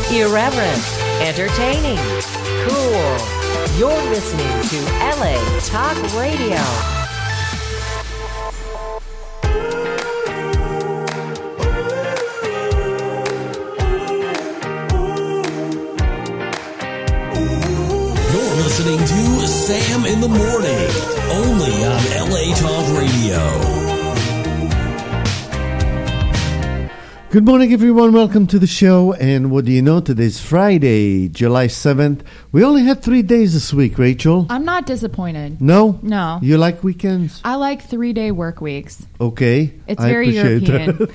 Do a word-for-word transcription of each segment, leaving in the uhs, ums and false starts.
Irreverent, entertaining, cool. You're listening to L A Talk Radio. You're listening to Sam in the Morning, only on L A Talk Radio. Good morning, everyone. Welcome to the show. And what do you know? Today's Friday, July seventh. We only had three days this week, Rachel. I'm not disappointed. No? No. You like weekends? I like three-day work weeks. Okay. It's I very appreciate European.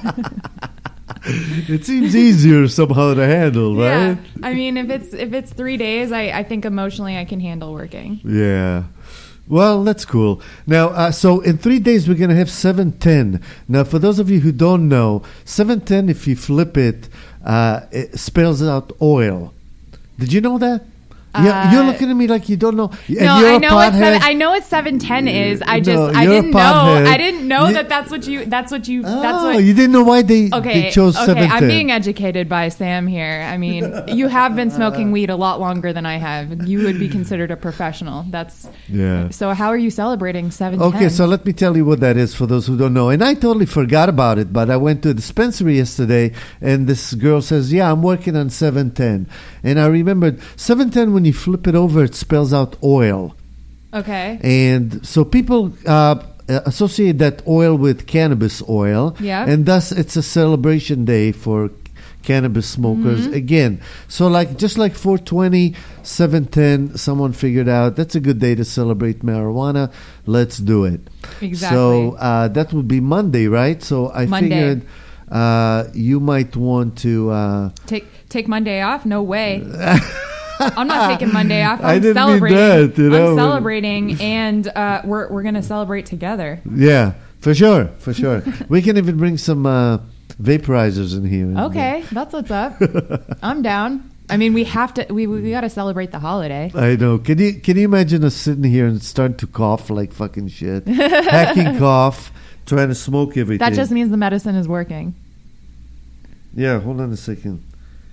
It seems easier somehow to handle, Yeah. right? I mean, if it's if it's three days, I, I think emotionally I can handle working. Yeah. Well, that's cool. Now, uh, so in three days, we're going to have seven ten. Now, for those of you who don't know, seven ten, if you flip it, uh, it spells out oil. Did you know that? Yeah, Uh, you're looking at me like you don't know. And No, you're I a know what pothead. seven, I know what seven ten is. I No, just I you're a didn't know pothead. I didn't know You- that that's what you that's what you Oh, that's what you didn't know why they, Okay, they chose okay, seven ten. I'm being educated by Sam here. I mean, you have been smoking weed a lot longer than I have. You would be considered a professional. That's Yeah. So how are you celebrating seven ten? Okay, so let me tell you what that is for those who don't know. And I totally forgot about it, but I went to a dispensary yesterday, and this girl says, yeah, I'm working on seven ten. And I remembered, seven ten, when you flip it over, it spells out oil. Okay. And so people uh, associate that oil with cannabis oil. Yeah. And thus, it's a celebration day for cannabis smokers Mm-hmm. again. So like just like four twenty, seven ten, someone figured out that's a good day to celebrate marijuana. Let's do it. Exactly. So uh, that would be Monday, right? So I Monday. figured uh, you might want to... Uh, Take take Monday off? No way. I'm not taking Monday off. I'm I didn't mean celebrating. that, you know. I'm celebrating, and uh, we're we're gonna celebrate together. yeah, for sure, for sure. We can even bring some uh, vaporizers in here. Okay, that's what's up. I'm down. I mean, we have to. We we got to celebrate the holiday. I know. Can you can you imagine us sitting here and starting to cough like fucking shit, hacking cough, trying to smoke everything? That just means the medicine is working. Yeah, hold on a second.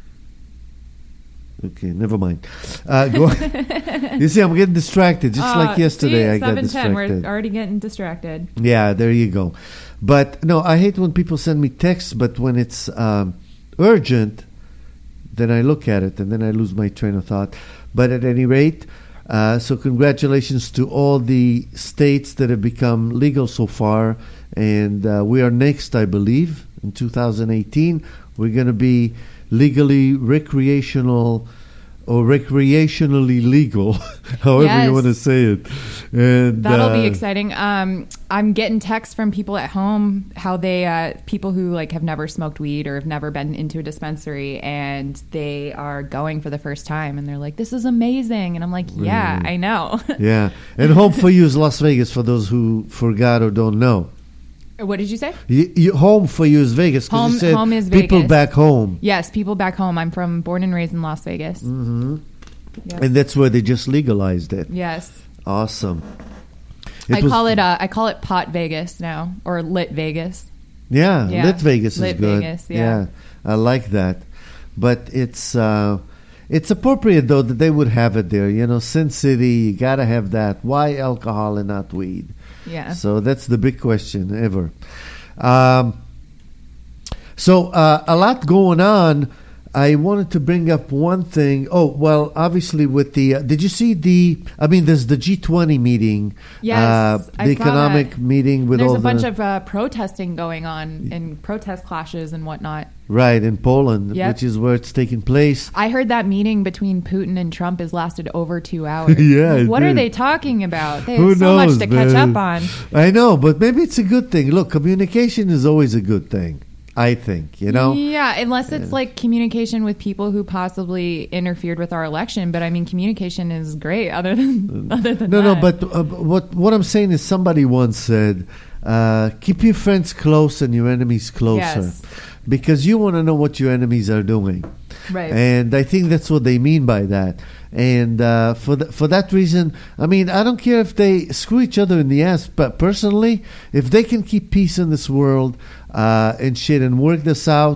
Okay, never mind. Uh, go you see, I'm getting distracted, just like yesterday. See, I got seven ten. distracted. We're already getting distracted. Yeah, there you go. But no, I hate when people send me texts, but when it's um, urgent, then I look at it and then I lose my train of thought. But at any rate, uh, so congratulations to all the states that have become legal so far. And uh, we are next, I believe, in two thousand eighteen. We're going to be legally recreational or recreationally legal, however Yes. you want to say it. And That'll uh, be exciting. Um, I'm getting texts from people at home how they uh, people who like have never smoked weed or have never been into a dispensary, and they are going for the first time, and they're like, "This is amazing," and I'm like, "Yeah, Really? I know." Yeah, and home for you is Las Vegas, for those who forgot or don't know. What did you say? You, you, home for you is Vegas, because Home- you said home is people Vegas. back home. Yes, people back home. I'm from born and raised in Las Vegas. hmm Yep. And that's where they just legalized it. Yes, Awesome. I was- call it uh, I call it Pot Vegas now, or Lit Vegas. Yeah, Yeah. Lit Vegas is Lit good. Vegas, yeah. I like that. But it's uh, it's appropriate, though, that they would have it there. You know, Sin City, you got to have that. Why alcohol and not weed? Yeah. So that's the big question ever. Um, so uh, a lot going on. I wanted to bring up one thing. Oh, well, obviously with the... Uh, did you see the... I mean, there's the G twenty meeting. Yes, uh, I the saw economic that. meeting with There's all a bunch the... of uh, protesting going on and protest clashes and whatnot. Right, in Poland, Yep. which is where it's taking place. I heard that meeting between Putin and Trump has lasted over two hours. Yeah, Like, it what are did. they talking about? They Who have so knows, much to catch man? up on. I know, but maybe it's a good thing. Look, communication is always a good thing, I think, you know? Yeah, unless it's like communication with people who possibly interfered with our election. But I mean, communication is great. Other than other than No, that. no, but uh, what what I'm saying is somebody once said, uh, keep your friends close and your enemies closer. Yes. Because you want to know what your enemies are doing. Right. And I think that's what they mean by that. And uh, for th- for that reason, I mean, I don't care if they screw each other in the ass, but personally, if they can keep peace in this world uh, and shit and work this out,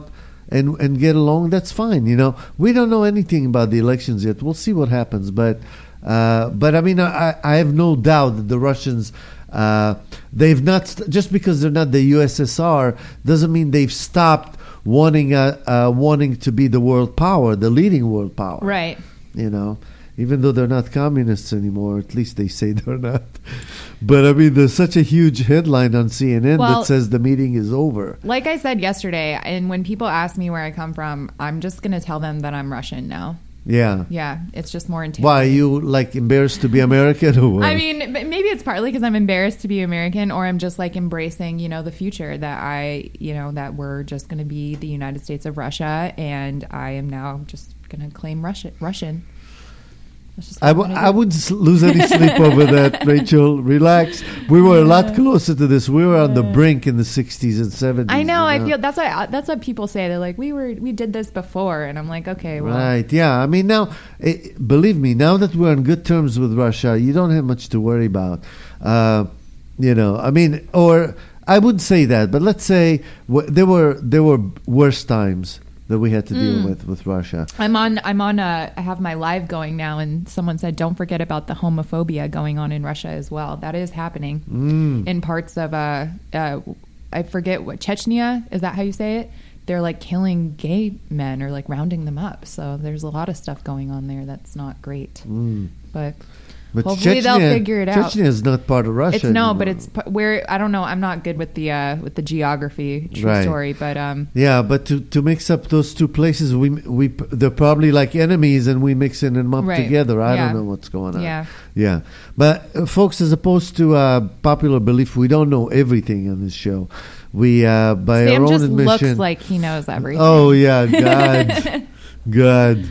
and and get along, that's fine. You know, we don't know anything about the elections yet. We'll see what happens. But uh, but I mean, I, I have no doubt that the Russians. Uh, they've not st- just because they're not the U S S R doesn't mean they've stopped wanting uh, uh, wanting to be the world power, the leading world power. Right. You know, even though they're not communists anymore, at least they say they're not. But I mean, there's such a huge headline on C N N Well, that says the meeting is over. Like I said yesterday, and when people ask me where I come from, I'm just going to tell them that I'm Russian now. Yeah. Yeah, it's just more intimidating. Why are you like embarrassed to be American or what? I mean, m- maybe it's partly because I'm embarrassed to be American, or I'm just like embracing, you know, the future that I, you know, that we're just going to be the United States of Russia, and I am now just going to claim Russia, Russian. That's just what I, I'm w- gonna I do. wouldn't s- lose any sleep over that, Rachel. Relax. We were a lot closer to this. We were on the brink in the sixties and seventies. I know. you I feel that's what that's what people say. They're like, we were we did this before, and I'm like, okay, well, Right, yeah. I mean, now, eh, believe me, now that we're on good terms with Russia, you don't have much to worry about. Uh, you know, I mean, or I wouldn't say that, but let's say w- there were there were worse times that we had to deal Mm. with with Russia. I'm on. I'm on. A, I have my live going now, and someone said, "Don't forget about the homophobia going on in Russia as well. That is happening Mm. in parts of uh, uh, I forget what Chechnya is. That how you say it? They're like killing gay men or like rounding them up. So there's a lot of stuff going on there that's not great. Mm. But, But hopefully they'll Chechnya- figure it out. Chechnya is not part of Russia. It's no, anymore. but it's p- where I don't know. I'm not good with the uh, with the geography. True Right. story, but um, Yeah, but to, to mix up those two places, we we they're probably like enemies, and we mixing them up Right. together. I Yeah. don't know what's going on. Yeah. yeah. But uh, folks, as opposed to uh, popular belief, we don't know everything on this show. We uh, by Sam our own just admission. looks like he knows everything. Oh yeah, God, God.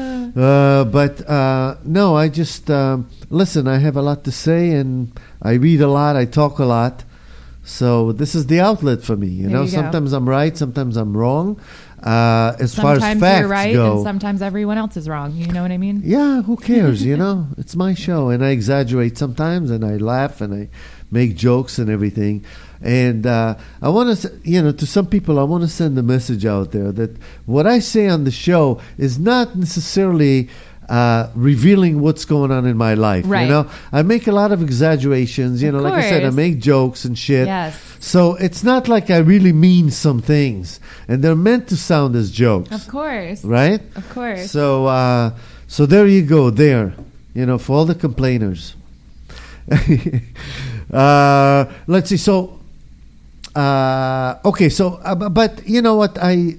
Uh, but uh, no, I just um, listen. I have a lot to say, and I read a lot. I talk a lot. So this is the outlet for me. You There know, you go. sometimes I'm right, sometimes I'm wrong. Uh, as far as Sometimes facts you're right, go, and sometimes everyone else is wrong. You know what I mean? yeah, who cares? You know, it's my show, and I exaggerate sometimes, and I laugh, and I make jokes and everything. And uh, I want to, you know, to some people, I want to send a message out there that what I say on the show is not necessarily uh, revealing what's going on in my life. Right. You know, I make a lot of exaggerations. You Of know, like I said, I course. make jokes and shit. Yes. So it's not like I really mean some things, and they're meant to sound as jokes. Of course. Right? Of course. So, uh, so there you go. There, you know, for all the complainers. uh, let's see. So, uh, okay. So, uh, bu- but you know what? I,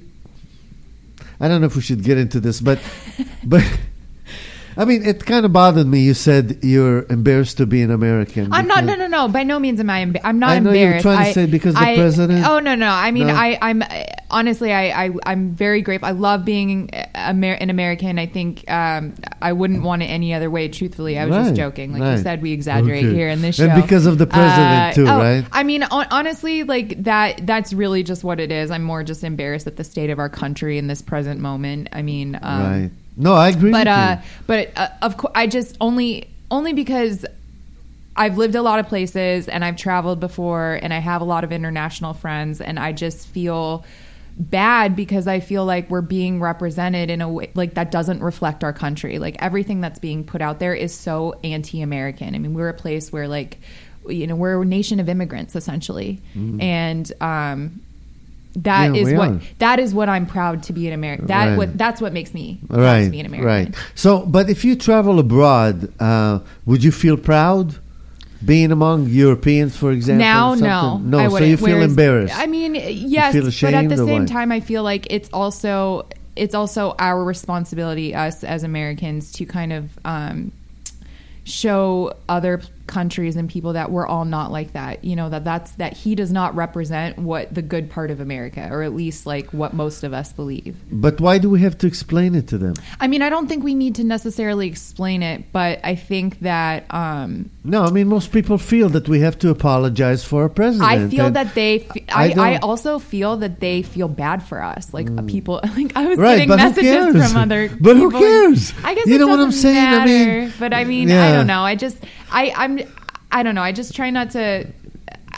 I don't know if we should get into this, but, but. I mean, it kind of bothered me. You said you're embarrassed to be an American. I'm not. No, because- no, no. By no means am I. Emba- I'm not I know you were embarrassed. trying to I, say because the I- president- Oh no, no. I mean, No? I, I'm honestly, I, I, I'm very grateful. I love being Amer- an American. I think um, I wouldn't want it any other way. Truthfully, I was Right, just joking. Like right. you said, we exaggerate Okay. here in this show, And because of the president, too, oh, right? I mean, hon- honestly, like that. That's really just what it is. I'm more just embarrassed at the state of our country in this present moment. I mean, um, Right. No, I agree but with uh you. but uh, of course I just only only because I've lived a lot of places and I've traveled before and I have a lot of international friends, and I just feel bad because I feel like we're being represented in a way like that doesn't reflect our country. Like everything that's being put out there is so anti-American. I mean, we're a place where like, you know, we're a nation of immigrants essentially. Mm-hmm. And um that Yeah, is we what are. that is what I'm proud to be an American. That Right. what that's what makes me proud Right, to be an American. right. So, but if you travel abroad, uh, would you feel proud being among Europeans, for example? Now, or no, something? no. I so wouldn't. you feel Whereas- embarrassed. I mean, yes, feel but at ashamed the or same what? time, I feel like it's also it's also our responsibility, us as Americans, to kind of um, show other countries and people that we're all not like that. You know, that that's that he does not represent what the good part of America, or at least like what most of us believe. But why do we have to explain it to them? I mean, I don't think we need to necessarily explain it, but I think that. Um, No, I mean most people feel that we have to apologize for our president. I feel and- that they. Fe- I I, don't- I also feel that they feel bad for us, like uh, people. Like I was Right, getting but who messages cares? from other. But who people. cares? I guess You it know what I'm doesn't saying? I mean, matter, but I mean, yeah. I don't know. I just, I, I'm, I don't know. I just try not to.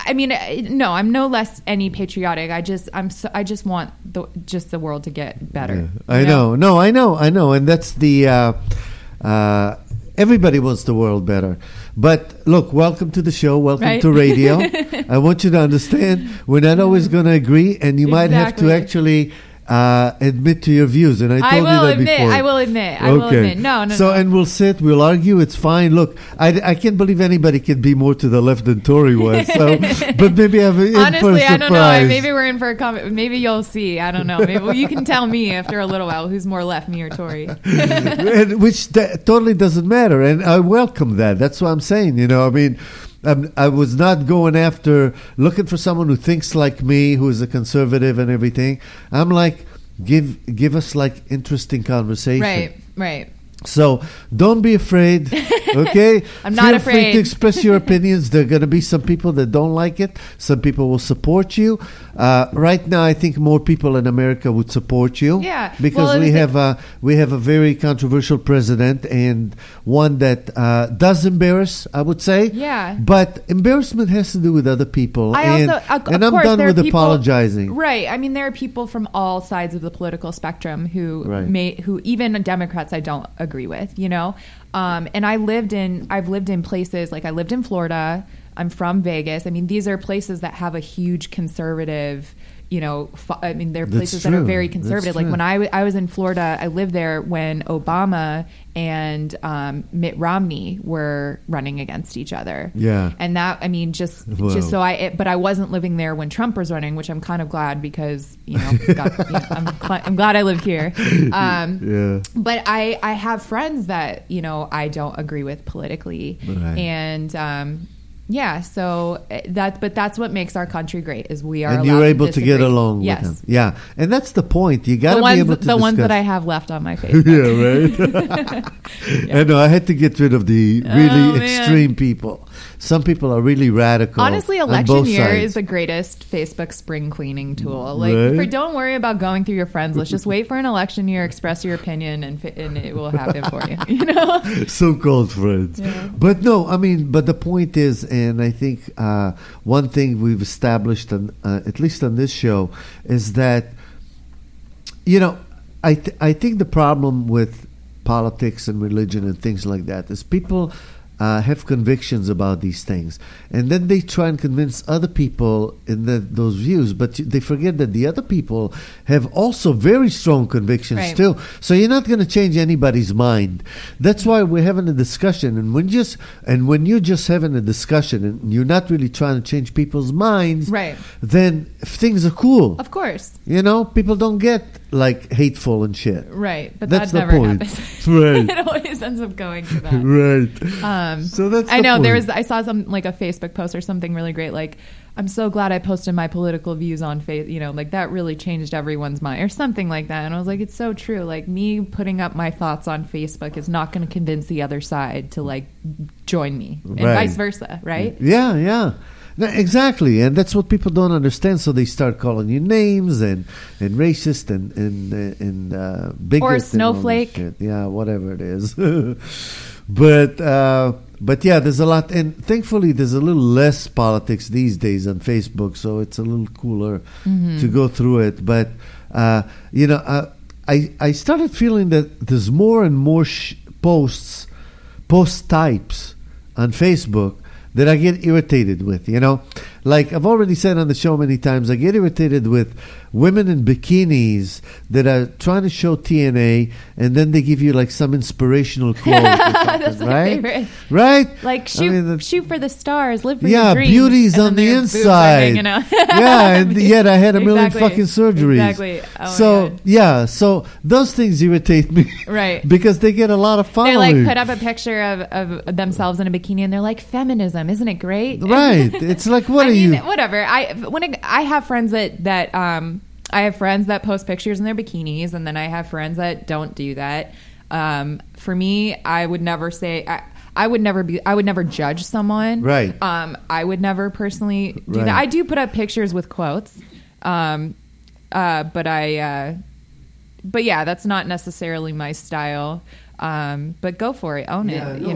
I mean, no, I'm no less any patriotic. I just, I'm, so, I just want the, just the world to get better. Yeah. I know? know, no, I know, I know, and that's the. Uh, uh, everybody wants the world better, but look, welcome to the show. Welcome right? to radio. I want you to understand we're not always going to agree, and you might exactly. have to actually. Uh, admit to your views, and I told I will you that admit, before. I will admit. I okay. will admit. No, no, so, no. and we'll sit, we'll argue. It's fine. Look, I, I can't believe anybody can be more to the left than Tory was. So, but maybe I'm in Honestly, for a surprise. I don't know. Maybe we're in for a comment. Maybe you'll see. I don't know. Maybe well, you can tell me after a little while who's more left, me or Tory. and, which that totally doesn't matter, and I welcome that. That's what I'm saying. You know, I mean. Um, I was not going after looking for someone who thinks like me, who is a conservative and everything. I'm like, give give us like interesting conversation. Right, right. So don't be afraid, okay? I'm not Feel afraid. free to express your opinions. There are going to be some people that don't like it. Some people will support you. Uh, right now, I think more people in America would support you. Yeah. Because well, we the- have a we have a very controversial president and one that uh, does embarrass, I would say. Yeah. But embarrassment has to do with other people. I and, also, of and I'm course, done there are with people- apologizing. Right. I mean, there are people from all sides of the political spectrum who Right. may, who even Democrats I don't agree with. You know, um, and I lived in, I've lived in places like I lived in Florida. I'm from Vegas. I mean, these are places that have a huge conservative. You know, f- I mean, there are That's places that are true. very That's conservative. Like true. when I, w- I was in Florida, I lived there when Obama and um, Mitt Romney were running against each other. Yeah. And that, I mean, just Wow. just so I, it, but I wasn't living there when Trump was running, which I'm kind of glad because, you know, God, you know I'm, cl- I'm glad I live here. Um, Yeah. But I, I have friends that, you know, I don't agree with politically. Right. And, um, yeah, so uh, that, but that's what makes our country great is we are And allowed you're able to, disagree. get along yes. with them. Yeah. And that's the point. You got The to be ones, able to the ones that I discuss. have left on my Facebook. Yeah, right. I know. I had to get rid of the really Oh, man. extreme people. Some people are really radical. Honestly, on election both year sides. is the greatest Facebook spring cleaning tool. Like, Right. for, don't worry about going through your friends. Let's just wait for an election year, express your opinion, and fi- and it will happen for you. You know? so-called friends. Yeah. But no, I mean, but the point is, and I think uh, one thing we've established, on, uh, at least on this show, is that, you know, I th- I think the problem with politics and religion and things like that is people uh, have convictions about these things, and then they try and convince other people in the, those views, but you- they forget that the other people have also very strong convictions Right. too. So you're not going to change anybody's mind. That's why we're having a discussion, and when just and when you're just having a discussion and you're not really trying to change people's minds, Right. then things are cool. Of course. You know, people don't get like hateful and shit. Right. But That's that the never point. happens. Right. It always ends up going to that. Right. Um, So that's I the know there point. was. I saw some like a Facebook post or something really great. Like, I'm so glad I posted my political views on face. You know, like that really changed everyone's mind or something like that. And I was like, it's so true. Like me putting up my thoughts on Facebook is not going to convince the other side to like join me, and Right. vice versa. Right? Yeah, yeah. No, exactly, and that's what people don't understand. So they start calling you names and, and racist and and uh, and uh, bigot Or and all this snowflake. shit. Yeah, whatever it is. but uh, but yeah, there's a lot, and thankfully there's a little less politics these days on Facebook, so it's a little cooler Mm-hmm. to go through it. But uh, you know, uh, I I started feeling that there's more and more sh- posts, post types on Facebook that I get irritated with, you know? Like I've already said on the show many times, I get irritated with women in bikinis that are trying to show T N A, and then they give you like some inspirational quote or something, That's my right? favorite. Right? Like I shoot, mean, that's- shoot for the stars, live for yeah, your dreams. beauty's and on then the their boobs are inside. hanging out. Yeah, and yet I had a million Exactly. fucking surgeries. Exactly. Oh my so God. yeah, so those things irritate me, Right. Because they get a lot of They following. like put up a picture of, of themselves in a bikini, and they're like, "Feminism, isn't it great?" Right? It's like, what I are mean, you? whatever. I when it, I have friends that that um I have friends that post pictures in their bikinis, and then I have friends that don't do that. Um, for me, I would never say. I, I would never be. I would never judge someone. Right. Um, I would never personally do Right. that. I do put up pictures with quotes. Um, uh, but I. Uh, but yeah, that's not necessarily my style. Um, but go for it. Own Yeah, it. no. You know.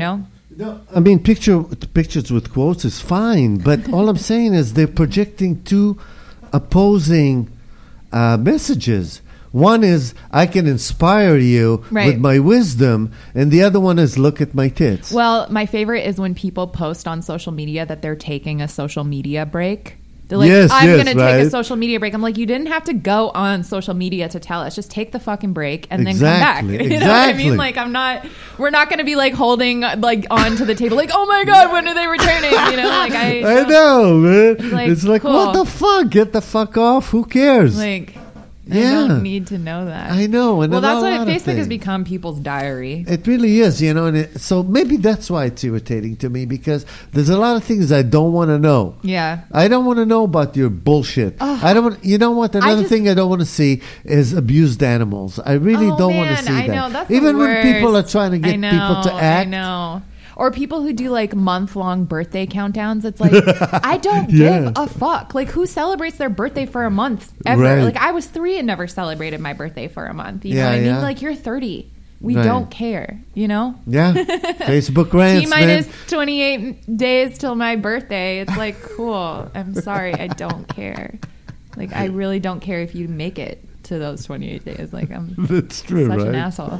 No, I mean, picture pictures with quotes is fine, but all I'm saying is they're projecting two opposing uh, messages. One is I can inspire you Right. with my wisdom, and the other one is look at my tits. Well, my favorite is when people post on social media that they're taking a social media break. They're like, Yes, I'm yes, going to take right. a social media break. I'm like, you didn't have to go on social media to tell us. Just take the fucking break and Exactly, then come back. You know what I exactly. mean? Like, I'm not, we're not going to be like holding like onto the table, like, oh my God, when are they returning? You know, like I, I know, man. It's like, like, cool. what the fuck? Get the fuck off. Who cares? like, Yeah. I don't need to know that. I know. And Well, a that's lot what of Facebook has things. become, people's diary. It really is, you know, and it, so maybe that's why it's irritating to me, because there's a lot of things I don't want to know. Yeah. I don't want to know about your bullshit. Ugh. I don't want, you know what? Another just- thing I don't want to see is abused animals. I really Oh, don't want to man, see I that. know, that's the Even when people are worst. trying to get I know, people to act. I know. Or people who do like month long birthday countdowns. It's like, I don't Yeah. give a fuck. Like, who celebrates their birthday for a month ever? Right. Like, I was three and never celebrated my birthday for a month. You Yeah, know what I mean? yeah. Like, you're thirty. We Right. don't care, you know? Yeah. Facebook rants, T minus man. twenty-eight days till my birthday. It's like, cool. I'm sorry. I don't care. Like, I really don't care if you make it to those twenty-eight days. Like, I'm That's true, such right? an asshole.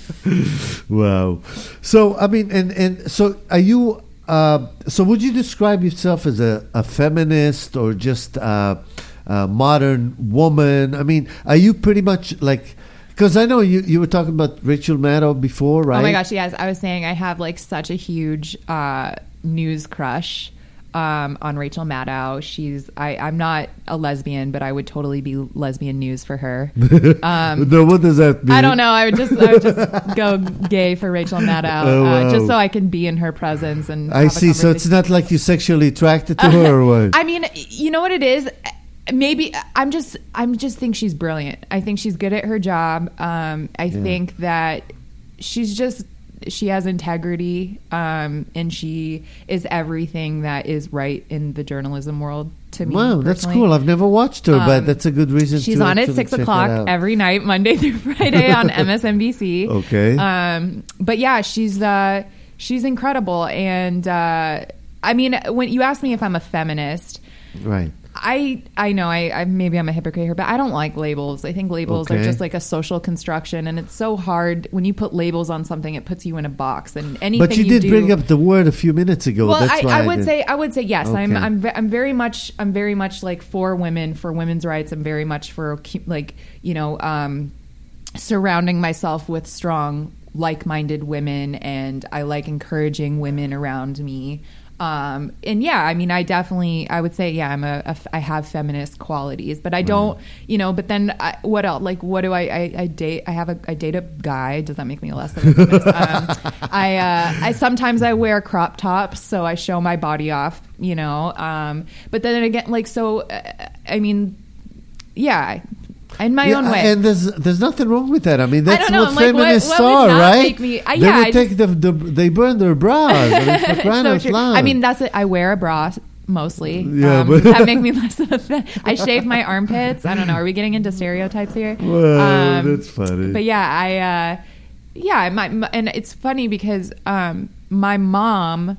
Wow. So, I mean, and, and so are you, uh, so would you describe yourself as a, a feminist or just uh, a modern woman? I mean, are you pretty much like, because I know you, you were talking about Rachel Maddow before, right? Oh my gosh, yes. I was saying I have like such a huge uh, news crush um, on Rachel Maddow. She's I, I'm not a lesbian, but I would totally be lesbian news for her. Um, no, what does that mean? I don't know. I would just I would just go gay for Rachel Maddow, Oh, wow. uh, just so I can be in her presence and. I have a see. So it's conversation. not like you're sexually attracted to her or what? I mean, you know what it is? Maybe I'm just I'm just think she's brilliant. I think she's good at her job. Um, I Yeah. think that she's just she has integrity, um, and she is everything that is right in the journalism world to me. Wow, that's personally. cool. I've never watched her, but Um, that's a good reason She's to on at to six check it o'clock out. every night, Monday through Friday on M S N B C. Okay. Um, but yeah, she's uh, she's incredible, and uh, I mean, when you ask me if I'm a feminist, Right. I I know I, I maybe I'm a hypocrite here, but I don't like labels. I think labels Okay. are just like a social construction, and it's so hard when you put labels on something. It puts you in a box, and anything. But you did do, bring up the word a few minutes ago. well, That's I, why I would did. say I would say yes. I'm Okay. I'm ve- I'm very much I'm very much like for women, for women's rights. I'm very much for keep- like you know um, surrounding myself with strong, like-minded women, and I like encouraging women around me. Um, and yeah, I mean, I definitely, I would say, yeah, I'm a, a f- I have feminist qualities, but I don't, you know, but then I, what else? Like, what do I, I, I date, I have a, I date a guy. Does that make me less of a feminist? um, I, uh, I sometimes I wear crop tops, so I show my body off, you know, um, but then again, like, so, uh, I mean, yeah, in my Yeah, own way. and there's there's nothing wrong with that. I mean, that's don't know. what I'm like, what- feminists what would are, not right? make me- I- they yeah, would I take the, the they burn their bras. I mean, for crying So out true. loud. I mean, that's it. I wear a bra mostly. Yeah, um, but- does that make me less of a fe- I shave my armpits. I don't know. Are we getting into stereotypes here? Well, Um, that's funny. But yeah, I uh, yeah, my, my and it's funny because um, my mom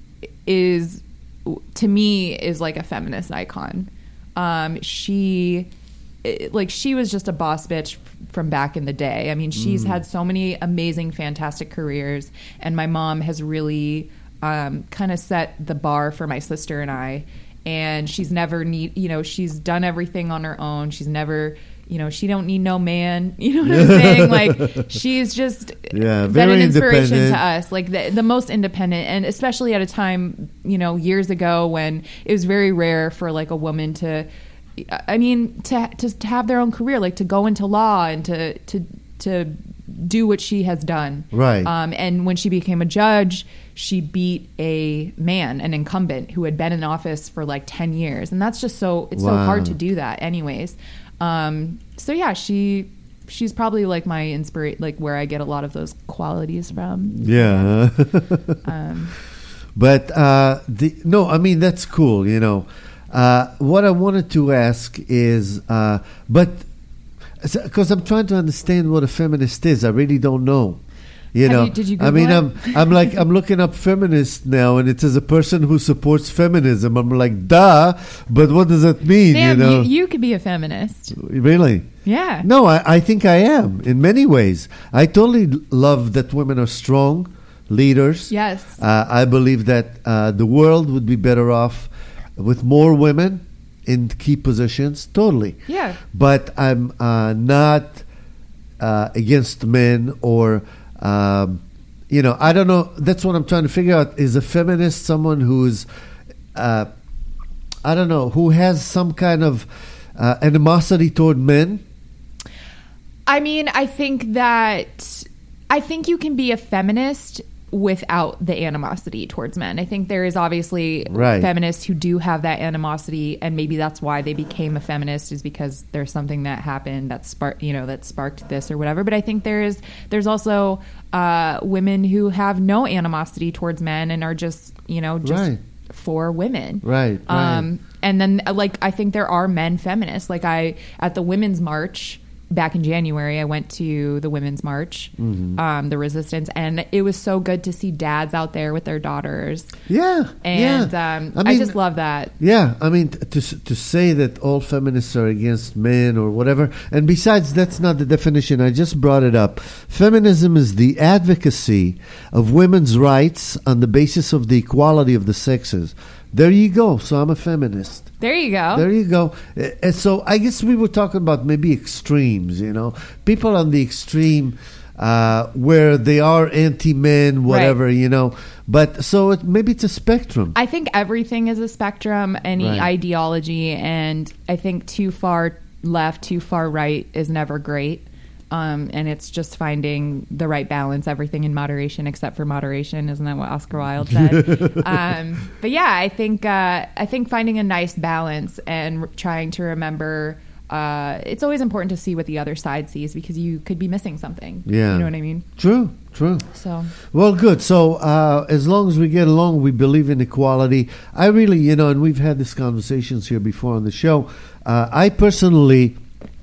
is to me is like a feminist icon. Um, she it- like she was just a boss bitch from back in the day. I mean, she's Mm. had so many amazing, fantastic careers, and my mom has really um, kind of set the bar for my sister and I. And she's never need, you know, she's done everything on her own. She's never, you know, she don't need no man. You know what I'm saying? Like, she's just Yeah, been very an inspiration independent. to us, like the, the most independent, and especially at a time, you know, years ago when it was very rare for like a woman to, I mean, to to, to have their own career, like to go into law and to to to do what she has done. Right. Um, and when she became a judge, she beat a man, an incumbent who had been in office for like ten years, and that's just so it's so Wow. hard to do that, anyways. Um, so yeah, she. She's probably like my inspiration, like where I get a lot of those qualities from. yeah. Um, But uh, the no, I mean that's cool. You know, uh, what I wanted to ask is, uh, but because I'm trying to understand what a feminist is, I really don't know. You Have know, you- did you I mean, Google I'm I'm like I'm looking up feminist now, and it says a person who supports feminism. I'm like, duh, but what does that mean? Sam, you know, you, you could be a feminist. really? Yeah. No, I, I think I am in many ways. I totally love that women are strong leaders. Yes. Uh, I believe that uh, the world would be better off with more women in key positions. Totally. Yeah. But I'm uh, not uh, against men or, um, you know, I don't know. That's what I'm trying to figure out. Is a feminist someone who's, uh, I don't know, who has some kind of uh, animosity toward men? I mean, I think that I think you can be a feminist without the animosity towards men. I think there is obviously Right. feminists who do have that animosity, and maybe that's why they became a feminist, is because there's something that happened that sparked, you know, that sparked this or whatever. But I think there is there's also uh, women who have no animosity towards men and are just, you know, just Right. for women. Right, right. Um, and then, uh, like, I think there are men feminists. Like, I at the Women's March back in January, I went to the Women's March, Mm-hmm. um, the Resistance, and it was so good to see dads out there with their daughters. Yeah. And yeah. um, I I, mean, just love that. Yeah, I mean, t- to s- to say that all feminists are against men or whatever, and besides, that's not the definition. I just brought it up. Feminism is the advocacy of women's rights on the basis of the equality of the sexes. There you go. So I'm a feminist. There you go. There you go. Uh, And so I guess we were talking about maybe extremes, you know, people on the extreme uh, where they are anti-men, whatever, Right. you know. But so it, maybe it's a spectrum. I think everything is a spectrum, any Right. ideology, and I think too far left, too far right is never great. Um, and it's just finding the right balance, everything in moderation except for moderation. Isn't that what Oscar Wilde said? um, but yeah, I think uh, I think finding a nice balance and r- trying to remember. Uh, it's always important to see what the other side sees, because you could be missing something. Yeah. You know what I mean? True, true. So Well, good. So uh, as long as we get along, we believe in equality. I really, you know, and we've had these conversations here before on the show. Uh, I personally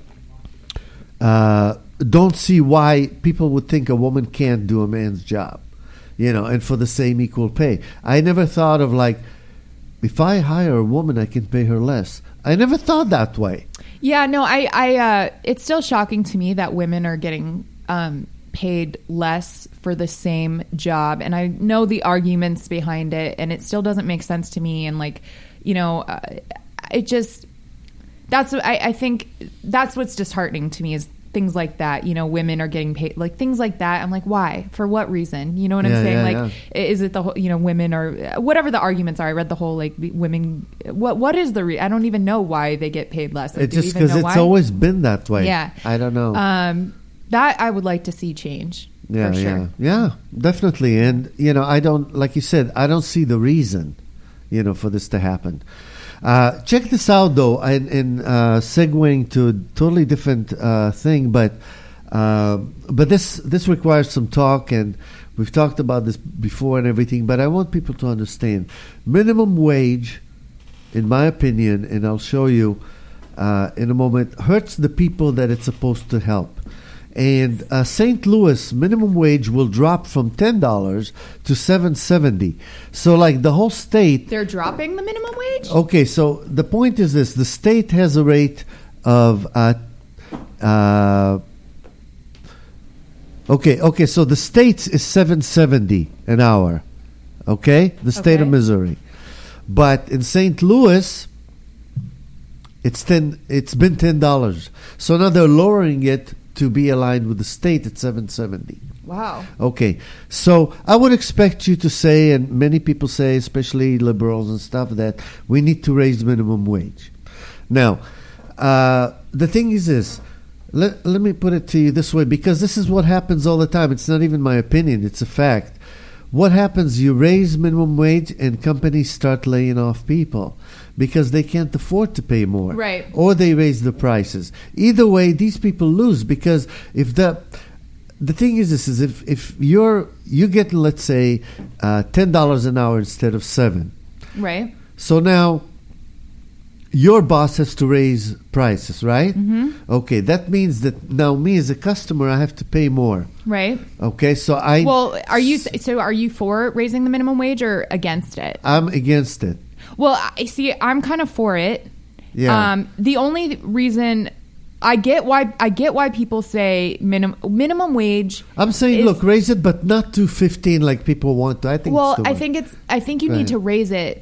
uh, don't see why people would think a woman can't do a man's job, you know, and for the same equal pay. I never thought of like, if I hire a woman, I can pay her less. I never thought that way. yeah, no, I, I, uh, it's still shocking to me that women are getting um, paid less for the same job, and I know the arguments behind it, and it still doesn't make sense to me. And like, you know, uh, it just that's what I, I think that's what's disheartening to me is things like that. You know, women are getting paid, like things like that. I'm like, why? For what reason? You know what Yeah, I'm saying? yeah, like, is it the whole, you know, women are whatever the arguments are? I read the whole like the women. What what is the? Re- I don't even know why they get paid less. Like, It's do you just even because know it's why? always been that way. Yeah. I don't know. Um, that I would like to see change. Yeah, for sure. yeah, yeah, definitely. And you know, I don't, like you said, I don't see the reason, you know, for this to happen. Uh, check this out, though, and, and uh, segueing to a totally different uh, thing, but uh, but this this requires some talk, and we've talked about this before and everything. But I want people to understand, minimum wage, in my opinion, and I'll show you uh, in a moment, hurts the people that it's supposed to help. And uh, Saint Louis minimum wage will drop from ten dollars to seven seventy. So, like the whole state. They're dropping the minimum wage. Okay, so the point is this: the state has a rate of. Uh, uh, okay, okay. So the state's is seven seventy an hour. Okay, the state of Okay. Missouri, but in Saint Louis, it's ten. It's been ten dollars. So now they're lowering it to be aligned with the state at seven seventy. Wow. Okay, so I would expect you to say, and many people say, especially liberals and stuff, that we need to raise minimum wage. Now, uh, the thing is this. Let, let me put it to you this way, because this is what happens all the time. It's not even my opinion. It's a fact. What happens, you raise minimum wage and companies start laying off people because they can't afford to pay more. Right. Or they raise the prices. Either way, these people lose, because if the the thing is this is if, if you're you get, let's say, uh, ten dollars an hour instead of seven. Right. So now your boss has to raise prices, right? Mm-hmm. Okay, that means that now me as a customer, I have to pay more. Right. Okay, so I... Well, are you so are you for raising the minimum wage or against it? I'm against it. Well, I see, I'm kind of for it. Yeah. Um, the only reason I get why I get why people say minimum minimum wage. I'm saying, is, look, raise it, but not to fifteen like people want to. I think. Well, it's too I much. think it's. I think you Go need ahead. to raise it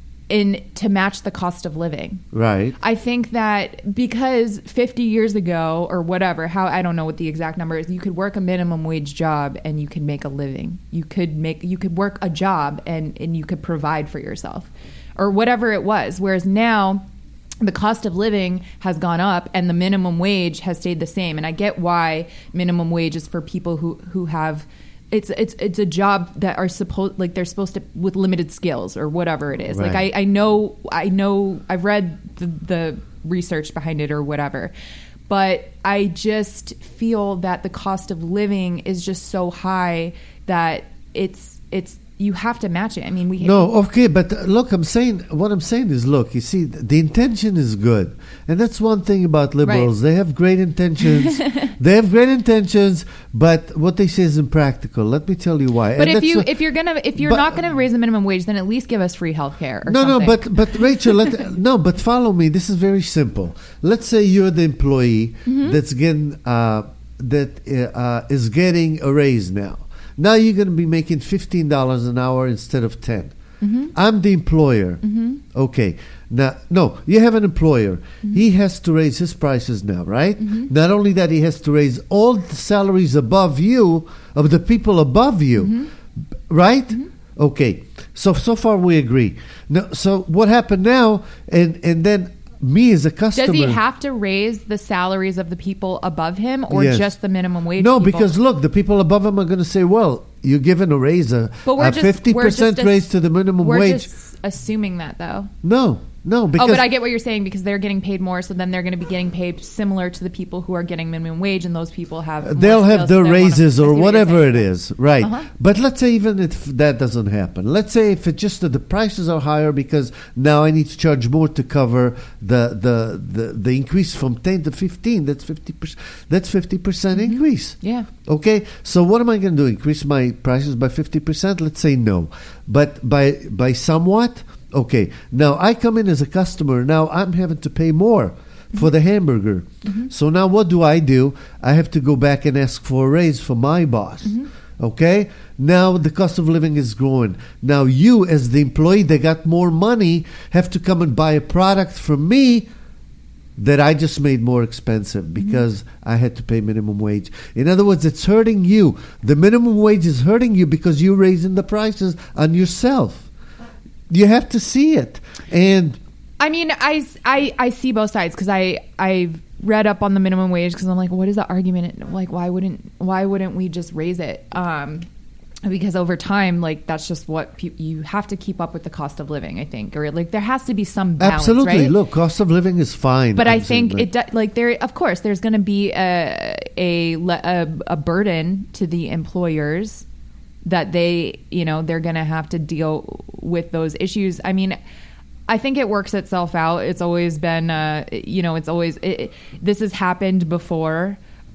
in to match the cost of living. Right. I think that because fifty years ago or whatever, how I don't know what the exact number is, you could work a minimum wage job and you could make a living. You could make you could work a job and and you could provide for yourself, or whatever it was. Whereas now, the cost of living has gone up and the minimum wage has stayed the same. And I get why minimum wage is for people who, who have it's it's it's a job that are supposed like they're supposed to with limited skills or whatever it is. Right. Like I, I know I know I've read the, the research behind it or whatever. But I just feel that the cost of living is just so high that it's it's you have to match it. I mean, we No, okay, but uh, look, I'm saying what I'm saying is, look, you see, th- the intention is good, and that's one thing about liberals. Right. They have great intentions. They have great intentions, but what they say is impractical. Let me tell you why. But And if that's you what- if you're gonna if you're but- not gonna raise the minimum wage, then at least give us free health care. no, something. no, but but Rachel, let, no, but follow me. This is very simple. Let's say you're the employee Mm-hmm. that's getting uh, that uh, uh, is getting a raise now. Now you're going to be making fifteen dollars an hour instead of ten. Mm-hmm. I'm the employer. Okay. Now, no, you have an employer. Mm-hmm. He has to raise his prices now, right? Not only that, he has to raise all the salaries above you, of the people above you, Mm-hmm. B- right? Okay. So so far we agree. Now, so what happened now? And and then me as a customer. Does he have to raise the salaries of the people above him, or Yes. just the minimum wage? No, people? because look, the people above him are going to say, "Well, you're given a raise, a but we're a just fifty we're percent just raise ass- to the minimum we're wage." just assuming that though. No, no, because Oh, but I get what you're saying because they're getting paid more, so then they're going to be getting paid similar to the people who are getting minimum wage, and those people have more they'll have skills, their so they wanna- raises I see or what you're whatever saying. it is, right? Uh-huh. But let's say even if that doesn't happen, let's say if it's just that the prices are higher because now I need to charge more to cover the the the, the increase from ten to fifteen. That's fifty percent. That's fifty percent increase. Yeah. Okay, so what am I going to do? Increase my prices by fifty percent? Let's say no, but by by somewhat. Okay, now I come in as a customer. Now I'm having to pay more for the hamburger. So now what do I do? I have to go back and ask for a raise from my boss. Okay, now the cost of living is growing. Now you, as the employee that got more money, have to come and buy a product from me that I just made more expensive because I had to pay minimum wage. In other words, it's hurting you. The minimum wage is hurting you because you're raising the prices on yourself. You have to see it. And I mean, I, I, I see both sides because I I've read up on the minimum wage because I'm like, what is the argument? Like, why wouldn't why wouldn't we just raise it? Um, because over time, like that's just what pe- you have to keep up with the cost of living. I think, or like there has to be some balance, absolutely, right? look, cost of living is fine. But I I'm saying, think but- it do, like there, of course, there's going to be a, a le- a a burden to the employers that they, you know, they're going to have to deal with those issues. I mean, I think it works itself out. It's always been, uh, you know, it's always it, this has happened before.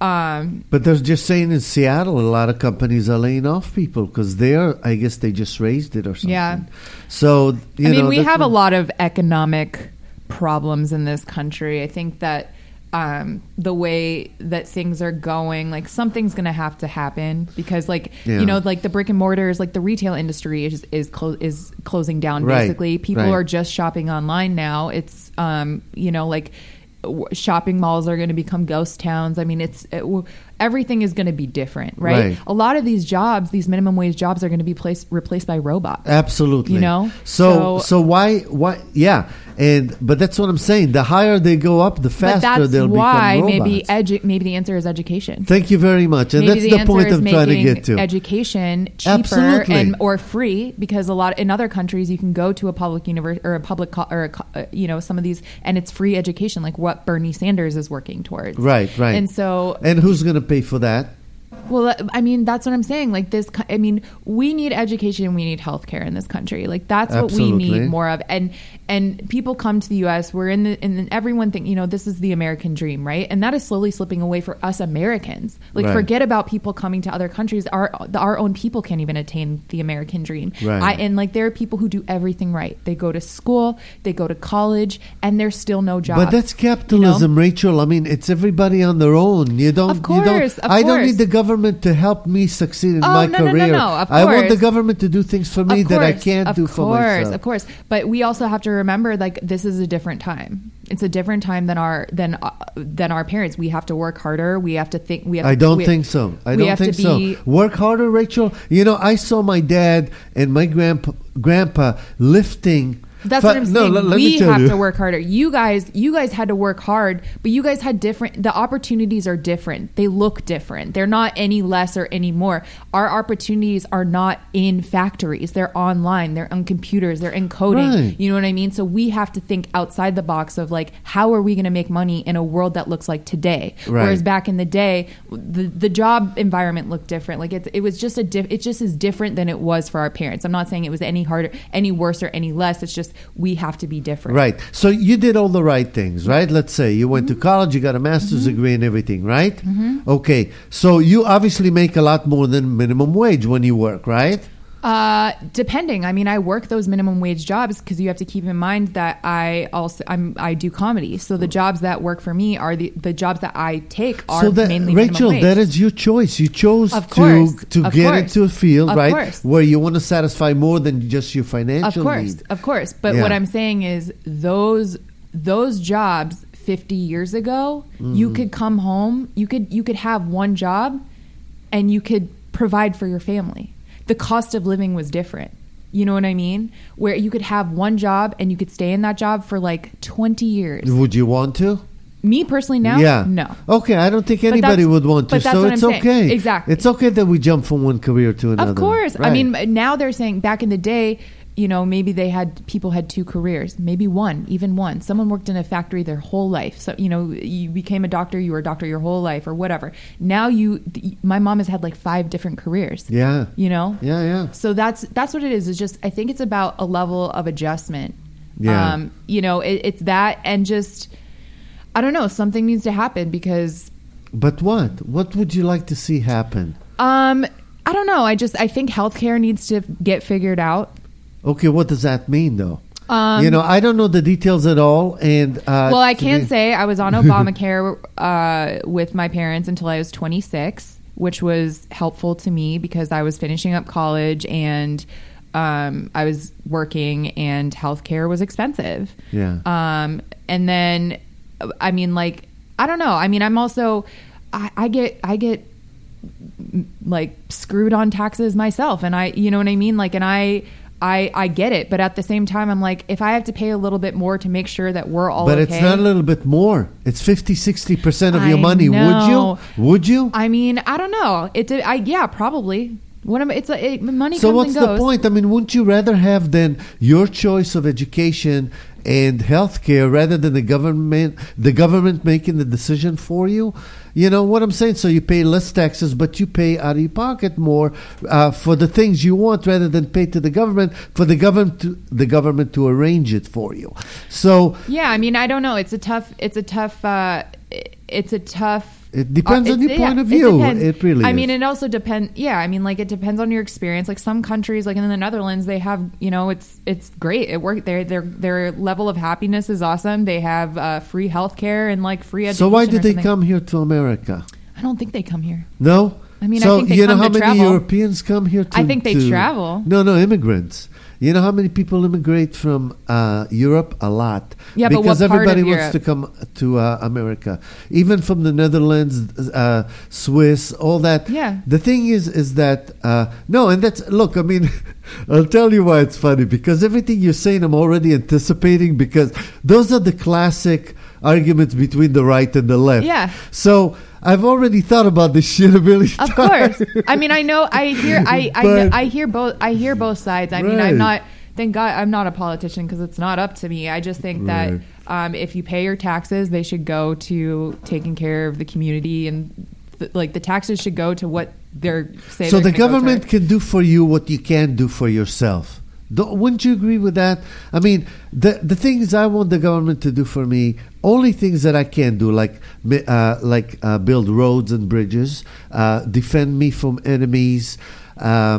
Um, But they're just saying in Seattle, a lot of companies are laying off people because they're, I guess they just raised it or something. Yeah. So, you I mean, know, we that's have a what- lot of economic problems in this country. I think that um, the way that things are going, like something's going to have to happen because, like, Yeah. you know, like the brick and mortars, like the retail industry is is clo- is closing down. Right, Basically, people right. are just shopping online now. It's um, you know, like w- shopping malls are going to become ghost towns. I mean, it's it, w- everything is going to be different, right? Right. A lot of these jobs, these minimum wage jobs, are going to be placed replaced by robots. Absolutely. You know? So, So- so why, why, yeah. And, but that's what I'm saying. The higher they go up, the But faster that's they'll why become robots. maybe edu- maybe the answer is education. Thank you very much. And Maybe that's the, the, answer point is I'm trying to making get to. education cheaper Absolutely. and or free because a lot in other countries you can go to a public university or a public co- or a, co- uh, you know some of these and it's free education like what Bernie Sanders is working towards. Right, right. And so And who's going to pay for that? Well, I mean, that's what I'm saying. Like this, co- I mean, we need education, we need healthcare in this country. Like that's Absolutely. what we need more of. And and people come to the U S. We're in the and everyone think you know this is the American dream, right? And that is slowly slipping away for us Americans. Like Right. forget about people coming to other countries. Our our own people can't even attain the American dream. Right. I, and like there are people who do everything right. They go to school, they go to college, and there's still no job. But that's capitalism, you know? Rachel. I mean, it's everybody on their own. You don't. Of you course, don't, of I don't course. need the government to help me succeed in Oh, my no, no, no, career. no, of I want the course. government to do things for me Of that I course, can't of do for course, myself. Of course, but we also have to remember, like, this is a different time. It's a different time than our than uh, than our parents. We have to work harder. We have to think. We have. I to, don't we, think so. I we don't have think to so. be- Work harder, Rachel. You know, I saw my dad and my grandpa, grandpa lifting. That's Fa- what I'm no, saying. let- let me we tell have you. to work harder. You guys, you guys had to work hard, but you guys had different. The opportunities are different. They look different. They're not any less or any more. Our opportunities are not in factories. They're online. They're on computers. They're in coding. Right. You know what I mean? So we have to think outside the box of like, how are we going to make money in a world that looks like today? Right. Whereas back in the day, the the job environment looked different. Like it, it was just a diff, it just is different than it was for our parents. I'm not saying it was any harder, any worse, or any less. It's just we have to be different. Right. So you did all the right things, right? Let's say you went Mm-hmm. to college, you got a master's degree and everything, right? Okay. So you obviously make a lot more than minimum wage when you work, right? Uh, depending. I mean, I work those minimum wage jobs because you have to keep in mind that I also I'm I do comedy. So the jobs that work for me are the the jobs that I take are So that, mainly Rachel, minimum wage. that is your choice. You chose Of to course. to Of get course. into a field, Of right, course. where you want to satisfy more than just your financial Of course, need. of course. But Yeah. what I'm saying is those those jobs fifty years ago, you Mm-hmm. could come home, you could you could have one job and you could provide for your family. The cost of living was different. You know what I mean? Where you could have one job and you could stay in that job for like twenty years. Would you want to? Me personally now? Yeah. No. Okay, I don't think But anybody that's- would want to. but that's So what it's I'm saying. okay. Exactly. It's okay that we jump from one career to another. Of course. I Right. mean, now they're saying back in the day, you know, maybe they had people had two careers, maybe one, even one. Someone worked in a factory their whole life. So, you know, you became a doctor, you were a doctor your whole life or whatever. Now you, my mom has had like five different careers. Yeah. You know? Yeah, yeah. So that's that's what it is. It's just I think it's about a level of adjustment. Yeah. Um, you know, it, it's that and just I don't know, something needs to happen because But what? What would you like to see happen? um I don't know. I just I think healthcare needs to get figured out. Okay, what does that mean, though? Um, you know, I don't know the details at all, and uh, Well, I to can be- say I was on Obamacare uh, with my parents until I was twenty-six, which was helpful to me because I was finishing up college and um, I was working and healthcare was expensive. Yeah. Um, and then, I mean, like, I don't know. I mean, I'm also, I, I get, I get m- like screwed on taxes myself. And I, you know what I mean? Like, and I, I, I get it. But at the same time, I'm like, if I have to pay a little bit more to make sure that we're all But okay. it's not a little bit more. It's fifty, sixty percent of I your money. know. Would you? Would you? I mean, I don't know. It, did- I, yeah, probably. What am, it's a, it, money So comes what's and the goes. point? I mean, wouldn't you rather have then your choice of education and healthcare rather than the government the government making the decision for you? You know what I'm saying? So you pay less taxes, but you pay out of your pocket more uh, for the things you want rather than pay to the government for the government to, the government to arrange it for you. So Yeah, I mean, I don't know. It's a tough. It's a tough. Uh, it's a tough. it depends uh, on it's- your point yeah, of view. depends. It, really I is. mean, it also depends. Yeah, I mean, like it depends on your experience. Like some countries, like in the Netherlands, they have, you know, it's it's great. It worked. Their their their level of happiness is awesome. They have uh, free healthcare and like free education. so why or did they something. come here to America? I don't think they come here. No? I mean, I so think they you know come how to many travel. Europeans come here to I think they to- travel. No, no, immigrants. You know how many people immigrate from uh, Europe? A lot. Yeah, but because what part of everybody wants Europe? to come to uh, America, even from the Netherlands, uh, Swiss, all that. Yeah. The thing is, is that uh, no, and that's look. I mean, I'll tell you why it's funny because everything you're saying, I'm already anticipating because those are the classic arguments between the right and the left. Yeah. So I've already thought about this shit a million Of times. course. I mean, I know. I hear. I I, But- I hear both. I hear both sides. I mean, Right. I'm not. Thank God, I'm not a politician because it's not up to me. I just think Right. that um, if you pay your taxes, they should go to taking care of the community and th- like the taxes should go to what they're saying. So the government can do for you what you can't do for yourself. Don't, wouldn't you agree with that? I mean, the the things I want the government to do for me, only things that I can do, like uh, like uh, build roads and bridges, uh, defend me from enemies, uh,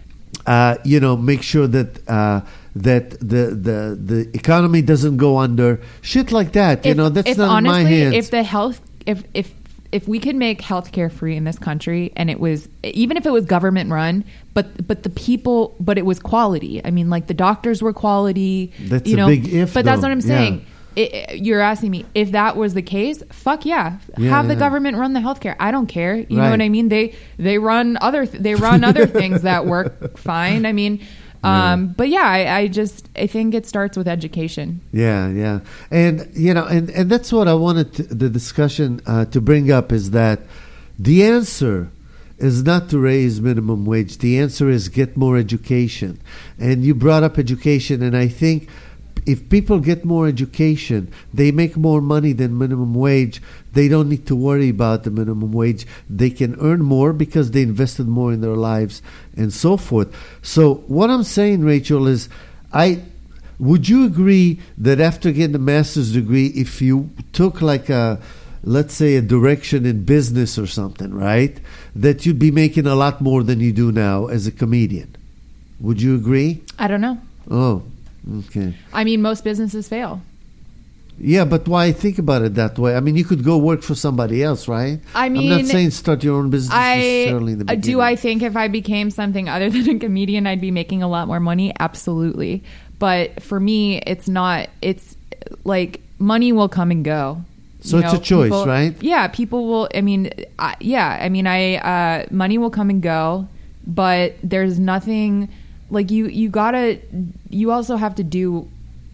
uh, you know, make sure that uh, that the, the the economy doesn't go under, shit like that. You if, know, that's if not honestly, in my hands. If the health, if if if we could make healthcare free in this country, and it was, even if it was government run, but but the people, but it was quality. I mean, like the doctors were quality. That's you a know, big if, But that's though. what I'm Yeah. saying. It, it- you're asking me if that was the case. Fuck yeah, Yeah, have the yeah. government run the healthcare. I don't care. You know Right. what I mean? They they run other th- they run other things that work fine. I mean. Um, but yeah, I, I just I think it starts with education. Yeah, yeah, and you know, and, and that's what I wanted to, the discussion uh, to bring up is that the answer is not to raise minimum wage. The answer is get more education. And you brought up education, and I think if people get more education, they make more money than minimum wage. They don't need to worry about the minimum wage. They can earn more because they invested more in their lives and so forth. So what I'm saying, Rachel, is I would you agree that after getting a master's degree, if you took like a, let's say, a direction in business or something, right, that you'd be making a lot more than you do now as a comedian? Would you agree? I don't know. Oh, okay. I mean, most businesses fail. Yeah, but why think about it that way? I mean, you could go work for somebody else, right? I mean, I'm not saying start your own business I necessarily in the uh, beginning. do I think if I became something other than a comedian, I'd be making a lot more money? Absolutely. But for me, it's not. It's like money will come and go. So You it's know, a choice, people- right? Yeah, people will. I mean, I, yeah. I mean, I uh, money will come and go, but there's nothing like you. You gotta. You also have to do.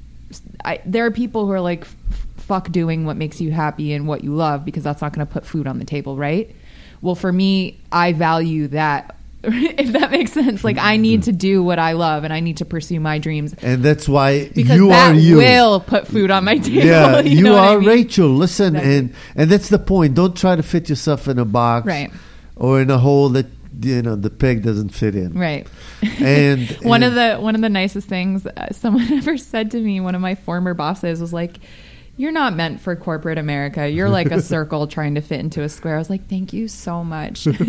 I, there are people who are like, f- fuck doing what makes you happy and what you love because that's not going to put food on the table, right? Well, for me, I value that. If that makes sense, like I need to do what I love and I need to pursue my dreams And that's why because you that are you. will put food on my table. Yeah, you, you, know what are I mean? Rachel. Listen, Exactly. and and that's the point. Don't try to fit yourself in a box, Right. or in a hole that you know the peg doesn't fit in. Right. And one and- of the one of the nicest things uh, someone ever said to me, one of my former bosses, was like, "You're not meant for corporate America. You're like a circle trying to fit into a square." I was like, "Thank you so much." he,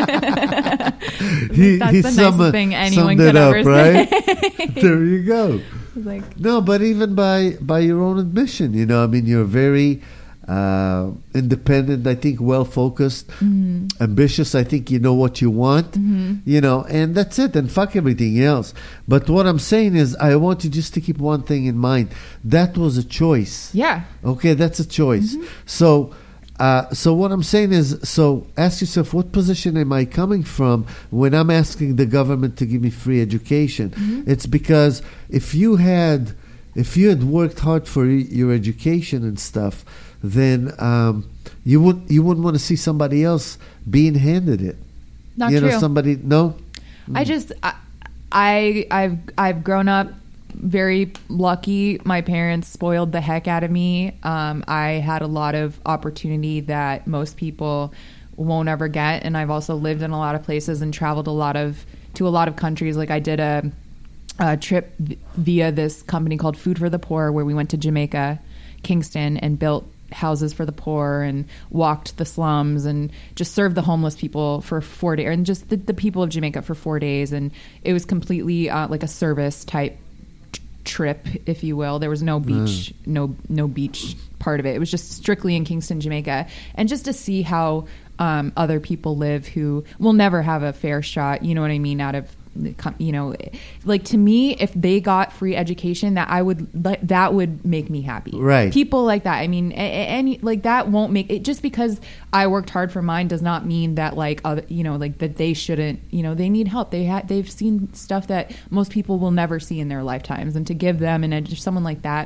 That's he the nicest summa- thing anyone summed it could up, ever right? say. There you go. I was like, No, but even by by your own admission, you know, I mean, you're very uh, independent. I think well focused, mm-hmm. ambitious. I think you know what you want, Mm-hmm. you know, and that's it. And fuck everything else. But what I'm saying is, I want you just to keep one thing in mind. That was a choice. yeah. Okay, that's a choice. Mm-hmm. So, uh, so what I'm saying is, so ask yourself, what position am I coming from when I'm asking the government to give me free education? Mm-hmm. It's because if you had, if you had worked hard for y- your education and stuff, then um, you would you wouldn't want to see somebody else being handed it. Not you true. know, somebody no. I just I, I I've I've grown up very lucky. My parents spoiled the heck out of me. Um, I had a lot of opportunity that most people won't ever get, and I've also lived in a lot of places and traveled a lot of to a lot of countries. Like I did a, a trip v- via this company called Food for the Poor, where we went to Jamaica, Kingston, and built houses for the poor and walked the slums and just served the homeless people for four days, and just the, the people of Jamaica for four days. And it was completely uh, like a service type t- trip, if you will. There was no beach, no no beach part of it. It was just strictly in Kingston, Jamaica, and just to see how um, other people live who will never have a fair shot. You know what I mean? Out of you know, like to me, if they got free education, that I would that would make me happy. Right. People like that. I mean, any like that won't make it. Just because I worked hard for mine does not mean that like other, you know, like that they shouldn't. You know, they need help. They had they've seen stuff that most people will never see in their lifetimes, and to give them and edu- someone like that, that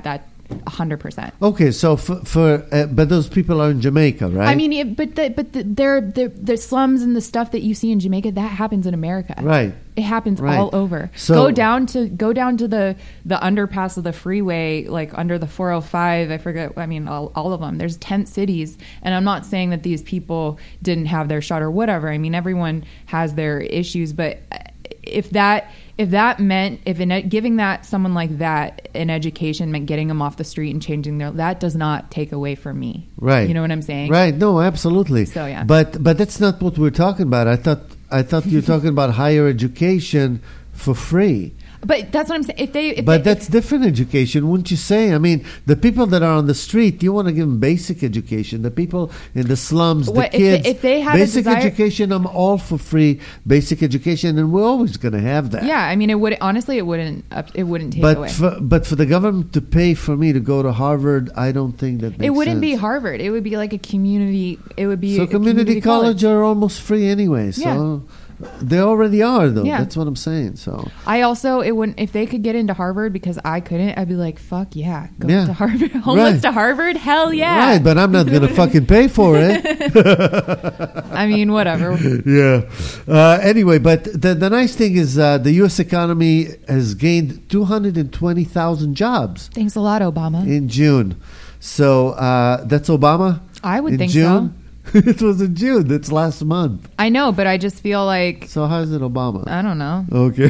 one hundred percent. Okay, so for, for uh, but those people are in Jamaica, right? I mean, it, but the, but the, they're, they're, the slums and the stuff that you see in Jamaica, that happens in America. Right. It happens Right. all over. So- go down to go down to the the underpass of the freeway, like under the four oh five. I forget. I mean, all, all of them. There's tent cities, and I'm not saying that these people didn't have their shot or whatever. I mean, everyone has their issues, but if that if that meant if in, giving that someone like that an education meant getting them off the street and changing their, that does not take away from me. Right. You know what I'm saying? Right. No, absolutely. So, yeah. But but that's not what we're talking about. I thought I thought you were talking about higher education for free. But that's what I'm saying. If they, if But they, that's different education, wouldn't you say? I mean, the people that are on the street, you want to give them basic education. The people in the slums, What- the if they- kids, if they had a basic desire- education. I'm all for free basic education, and we're always going to have that. yeah, I mean, it would honestly, it wouldn't, up- it wouldn't take But away. for, but for the government to pay for me to go to Harvard, I don't think that makes It wouldn't sense. be Harvard. It would be like a community. It would be So a community, college, are almost free anyway. So they already are, though. Yeah. That's what I'm saying. So I also it wouldn't if they could get into Harvard because I couldn't. I'd be like, fuck yeah, go Yeah. to Harvard, homeless Right. to Harvard, hell yeah. right, but I'm not going to fucking pay for it. I mean, whatever. Yeah. Uh, anyway, but the the nice thing is uh, the U S economy has gained two hundred twenty thousand jobs Thanks a lot, Obama. in June. So uh, that's Obama. I would in think June? It was in June. That's last month. I know, but I just feel like So how's it Obama? I don't know. Okay.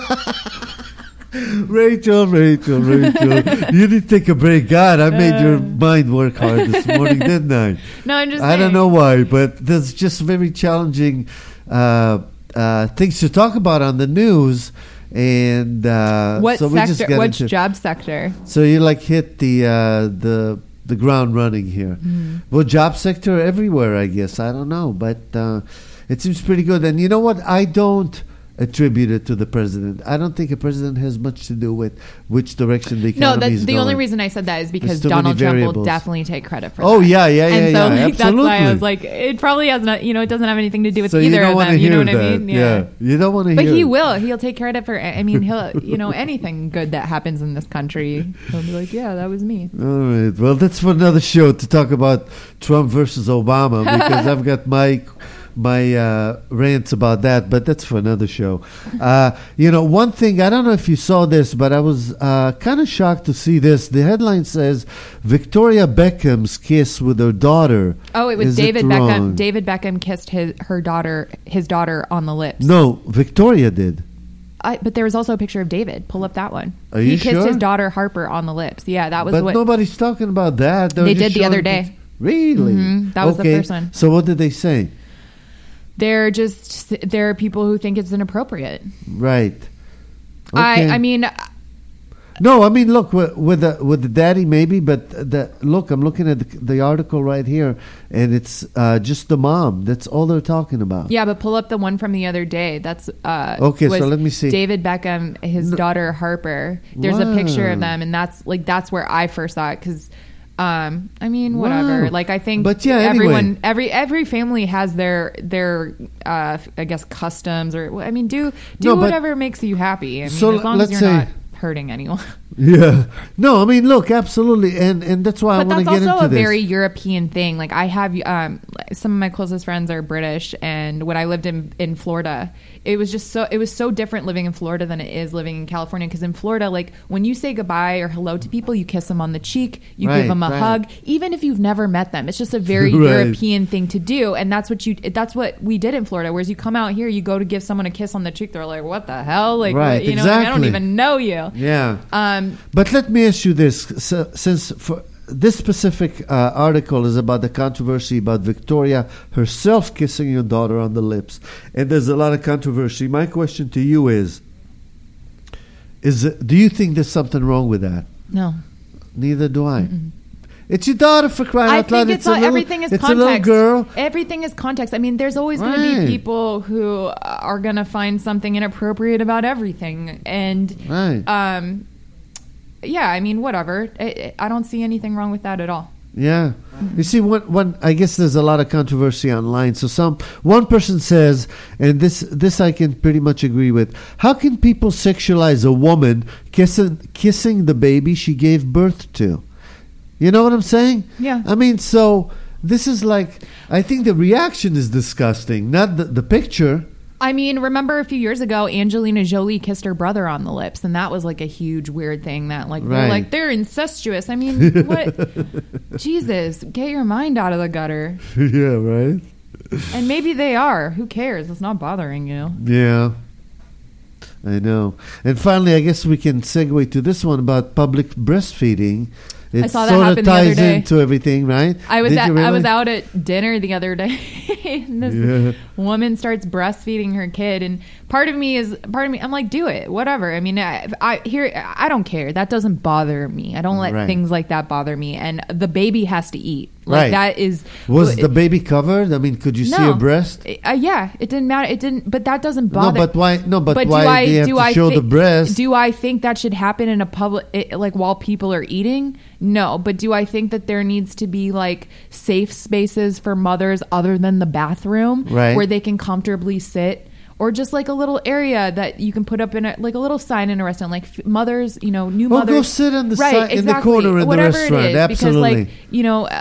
Rachel, Rachel, Rachel. You need to take a break. God, I made your mind work hard this morning, didn't I? No, I'm just. I don't saying. know why, but there's just very challenging uh, uh, things to talk about on the news. And uh, What so we just sector? got Which into, job sector? So you like hit the uh, the the ground running here. Mm-hmm. Well, job sector everywhere, I guess. I don't know, but uh, it seems pretty good. And you know what? I don't attribute it to the president. I don't think a president has much to do with which direction the No, economy that's is the going. only reason I said that is because too Donald many Trump will variables. definitely take credit for Oh, that. yeah, yeah, yeah, and so yeah, like, that's why I absolutely. was like, it probably has not, you know, it doesn't have anything to do with So you either don't of want them. to You hear know what that. I mean? Yeah. You don't want to But hear he it. will. He'll take credit for. I mean, he'll. You know, anything good that happens in this country, he'll be like, "Yeah, that was me." All right. Well, that's for another show to talk about Trump versus Obama because I've got my my uh, rants about that, but that's for another show. Uh, you know, one thing, I don't know if you saw this, but I was uh, kind of shocked to see this. The headline says Victoria Beckham's kiss with her daughter. Oh, it was Is David it Beckham. wrong? David Beckham kissed his her daughter, his daughter, on the lips. No, Victoria did. I, but there was also a picture of David. Pull up that one. Are he you kissed sure? his daughter Harper on the lips. Yeah, that was But what. nobody's talking about that. They, were They just did the other showing day. pic- Really? Mhm, that was the Okay, first one. So what did they say? They're just there are people who think it's inappropriate. Right. I Okay. I mean, No, I mean, look with, with the with the daddy maybe, but the look, I'm looking at the, the article right here, and it's uh, just the mom. That's all they're talking about. yeah, but pull up the one from the other day. That's uh, Okay, so was let me see. David Beckham, his No. daughter Harper. There's a picture of Wow. them, and that's like that's where I first saw it because. Um, I mean, whatever. Wow. Like, I think But yeah, everyone, anyway. every every family has their their, uh, I guess, customs or I mean, do do No, but- whatever makes you happy. I mean, So as long let's as you're say- not hurting anyone. Yeah. No, I mean, look, absolutely, and and that's why I But want to that's get also into a this. very European thing. Like I have um, some of my closest friends are British, and when I lived in in Florida, it was just so it was so different living in Florida than it is living in California. Because in Florida, like when you say goodbye or hello to people, you kiss them on the cheek, you Right, give them a right. hug, even if you've never met them. It's just a very Right. European thing to do, and that's what you that's what we did in Florida. Whereas you come out here, you go to give someone a kiss on the cheek, they're like, "What the hell?" Like, Right, you know, what I mean? I don't exactly. even know you. Yeah. Um, But let me ask you this: so, since for this specific uh, article is about the controversy about Victoria herself kissing your daughter on the lips, and there's a lot of controversy. My question to you is: Is it, do you think there's something wrong with that? no. Neither do I. It's your daughter, for crying I out loud. think it's a all, little, everything is it's context. a little girl. Everything is context. I mean, there's always going to Right. be people who are going to find something inappropriate about everything, and Right. um, yeah, I mean, whatever. I, I don't see anything wrong with that at all. Yeah. You see, one, one, I guess there's a lot of controversy online. So some one person says, and this this I can pretty much agree with, how can people sexualize a woman kissing, kissing the baby she gave birth to? You know what I'm saying? Yeah. I mean, so this is like, I think the reaction is disgusting, not the, the picture. I mean, remember a few years ago, Angelina Jolie kissed her brother on the lips, and that was like a huge weird thing that like Right. they're like they're incestuous. I mean, what? Jesus, get your mind out of the gutter. Yeah, right? And maybe they are. Who cares? It's not bothering you. Yeah. I know. And finally, I guess we can segue to this one about public breastfeeding. It I saw that sort happen of the other ties day. into everything, right? I was Did at, you I really? was out at dinner the other day, and this Yeah. woman starts breastfeeding her kid, and part of me is part of me. I'm like, do it, whatever. I mean, I, I here I don't care. That doesn't bother me. I don't let Right. things like that bother me. And the baby has to eat. Like Right. that is Was it- the baby covered? I mean, could you see no. a breast? Uh, yeah, it didn't matter. It didn't, but that doesn't No, bother. but why? No, but, But why do I do you have do to I show thi- the breast? Do I think that should happen in a public, it, like while people are eating? No, but do I think that there needs to be like safe spaces for mothers other than the bathroom, Right. where they can comfortably sit? Or just like a little area that you can put up in a, like a little sign in a restaurant, like f- mothers, you know, new Oh, mothers. go sit on the right, side- in the exactly. corner in the Whatever restaurant. It is, Absolutely. Because like, you know, uh,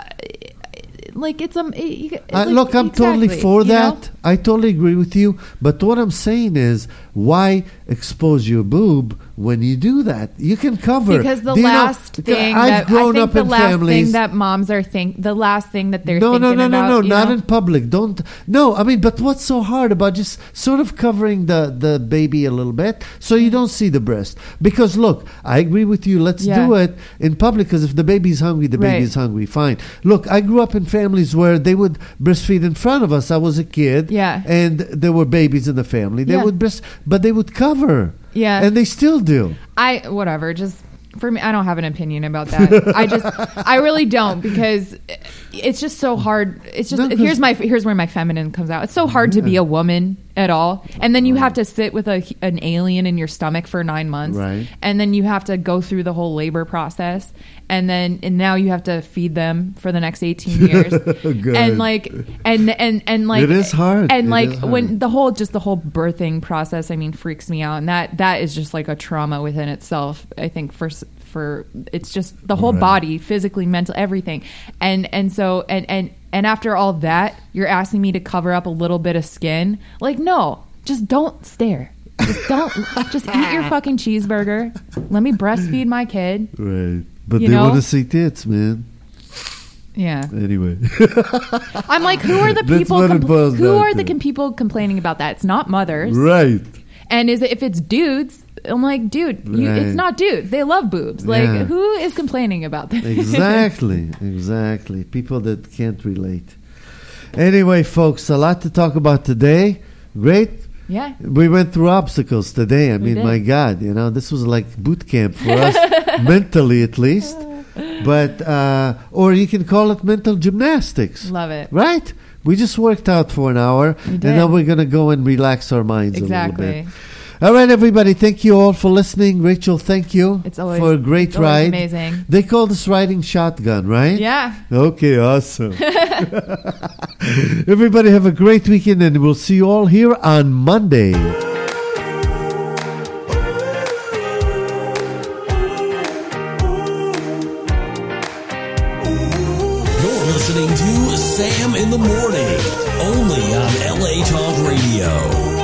like it's um, it, you, Uh, like, look, I'm totally exactly, for you know? that. I totally agree with you. But what I'm saying is, why expose your boob when you do that? You can cover. Because the Do you know- last because thing I've that grown I think up the in last families. thing that moms are think the last thing that they're no, no, thinking no, no, about, no, you not know? in public. Don't. No, I mean, but what's so hard about just sort of covering the the baby a little bit so you don't see the breast? Because look, I agree with you. Let's Yeah. do it in public. Because if the baby's hungry, the Right. baby's hungry. Fine. Look, I grew up in families where they would breastfeed in front of us. I was a kid. Yeah. And there were babies in the family. They Yeah. would breast, but they would cover. Yeah. And they still do. I whatever, just for me, I don't have an opinion about that. I just, I really don't, because it's just so hard. It's just No, 'cause- here's my here's where my feminine comes out. It's so hard to be a woman at all, and then you have to sit with a an alien in your stomach for nine months, Right. and then you have to go through the whole labor process, and then and now you have to feed them for the next eighteen years, Good. and like and and and like It is hard. and It like is hard. when the whole just the whole birthing process, I mean, freaks me out, and that that is just like a trauma within itself. I think for s- for it's just the whole Right. body, physically, mental, everything, and and so and and and after all that, you're asking me to cover up a little bit of skin. Like, no, just don't stare. Just don't. Just eat your fucking cheeseburger. Let me breastfeed my kid. Right. But You they know? want to see tits, man. Yeah. Anyway. I'm like, who are the That's people? what it compl- boils who down are the to. com- people complaining about that? It's not mothers. Right. And is it, if it's dudes, I'm like, dude, you, Right. it's not dudes. They love boobs. Like, Yeah. who is complaining about that? Exactly. Exactly. People that can't relate. Anyway, folks, a lot to talk about today. Great. Yeah. We went through obstacles today. I We mean, did. my God, you know, this was like boot camp for us, mentally at least. But, uh, or you can call it mental gymnastics. Love it. Right? We just worked out for an hour, We and did. now we're going to go and relax our minds a little Exactly. bit. All right, everybody. Thank you all for listening. Rachel, thank you It's always for a great it's always ride. amazing. They call this riding shotgun, right? Yeah. Okay, awesome. Everybody have a great weekend, and we'll see you all here on Monday. You're listening to Sam in the Morning, only on L A Talk Radio.